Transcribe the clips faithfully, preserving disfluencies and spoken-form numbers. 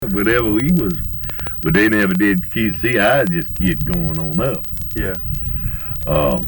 Whatever he was, but they never did kid. See, I just kid going on up. Yeah. Um,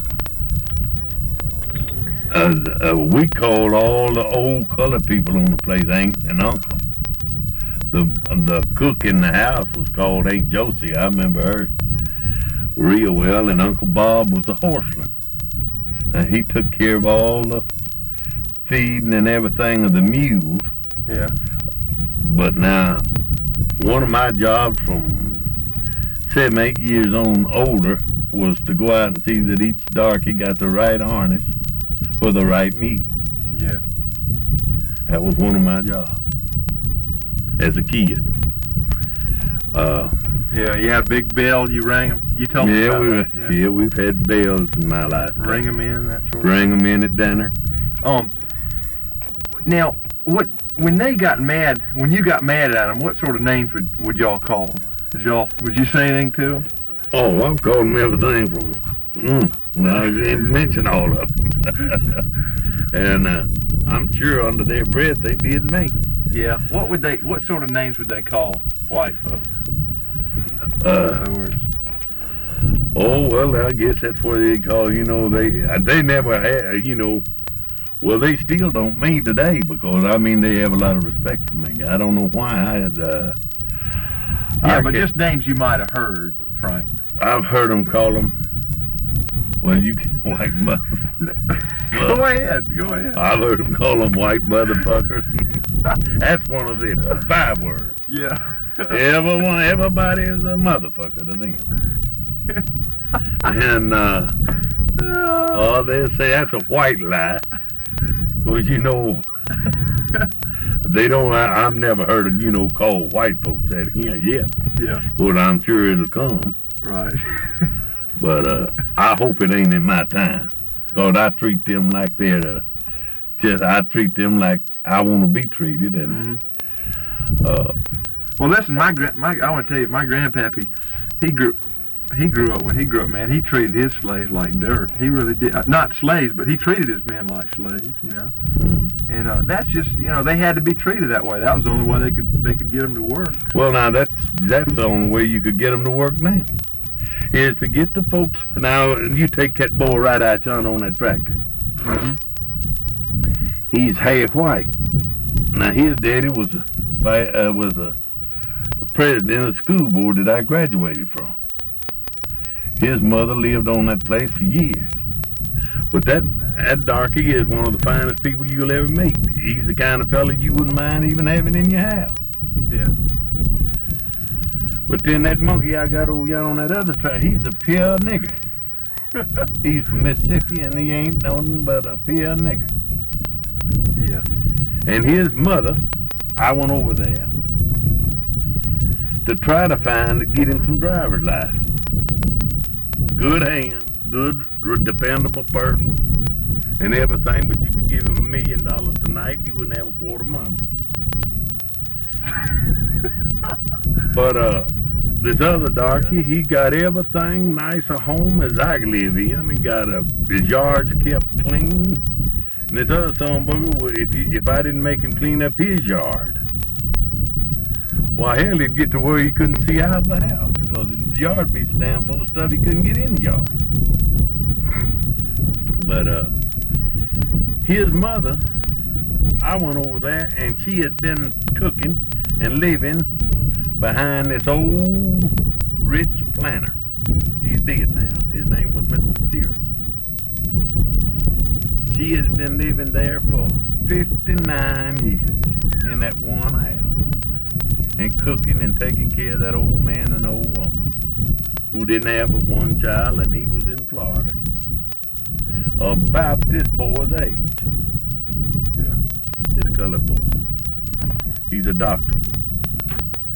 uh, uh, we called all the old colored people on the place Aunt and Uncle. The the cook in the house was called Aunt Josie. I remember her real well, and Uncle Bob was a horseman. And he took care of all the feeding and everything of the mules. Yeah. But now, one of my jobs from seven, eight years on older was to go out and see that each darky got the right harness for the right mule. Yeah. That was one of my jobs as a kid. Uh, Yeah, you had a big bell, you rang them. You told me yeah, about we, that. yeah. yeah, we've had bells in my life. Ring them in, that sort of Ring them in at dinner. Um, now, what when they got mad, when you got mad at them, what sort of names would, would y'all call them? Did y'all, would you say anything to them? Oh, I've called them everything from, mm, I didn't mention all of them. And uh, I'm sure under their breath they did me. Yeah. What would they, what sort of names would they call white folks? Uh, In other words. Oh, well, I guess that's what they call, you know, they they never had, you know, well, they still don't me today because, I mean, they have a lot of respect for me. I don't know why. I had, uh, Yeah, I but can, just names you might have heard, Frank. I've heard them call them, well, you can, white mother. Go ahead, go ahead. I've heard them call them white motherfuckers. That's one of the five words. Yeah. Everyone, everybody is a motherfucker to them. And, uh, oh, they'll say that's a white lie. Because, you know, they don't, I, I've never heard of, you know, call white folks that here yet. Yeah. But I'm sure it'll come. Right. But uh, I hope it ain't in my time. Because I treat them like they're the, just, I treat them like I want to be treated. And, Mm-hmm. uh, Well, listen, my grand, my I want to tell you, my grandpappy, he grew, he grew up when he grew up, man. He treated his slaves like dirt. He really did. Uh, Not slaves, but he treated his men like slaves. You know, and uh, that's just, you know, they had to be treated that way. That was the only way they could they could get them to work. well, now that's that's the only way you could get them to work now. Is to get the folks. Now you take that boy right out John on that tractor. Mm-hmm. He's half white. Now his daddy was a uh, was a president of the school board that I graduated from. His mother lived on that place for years. But that that darky is one of the finest people you'll ever meet. He's the kind of fella you wouldn't mind even having in your house. Yeah. But then that monkey I got over yonder on that other track, he's a pure nigger. He's from Mississippi and he ain't nothing but a pure nigger. Yeah. And his mother, I went over there to try to find, get him some driver's license. Good hand, good, dependable person, and everything, but you could give him a million dollars tonight and he wouldn't have a quarter Monday. But uh, this other darky, he got everything nice a home as I live in. He got a, his yard's kept clean. And this other son booger, if you, if I didn't make him clean up his yard, well, hell, he'd get to where he couldn't see out of the house because his yard be damn full of stuff he couldn't get in the yard. But uh, his mother, I went over there and she had been cooking and living behind this old rich planter. He's dead now. His name was Mister Deere. She has been living there for fifty-nine years in that one house and cooking and taking care of that old man and old woman who didn't have but one child and he was in Florida. About this boy's age. Yeah. This colored boy. He's a doctor.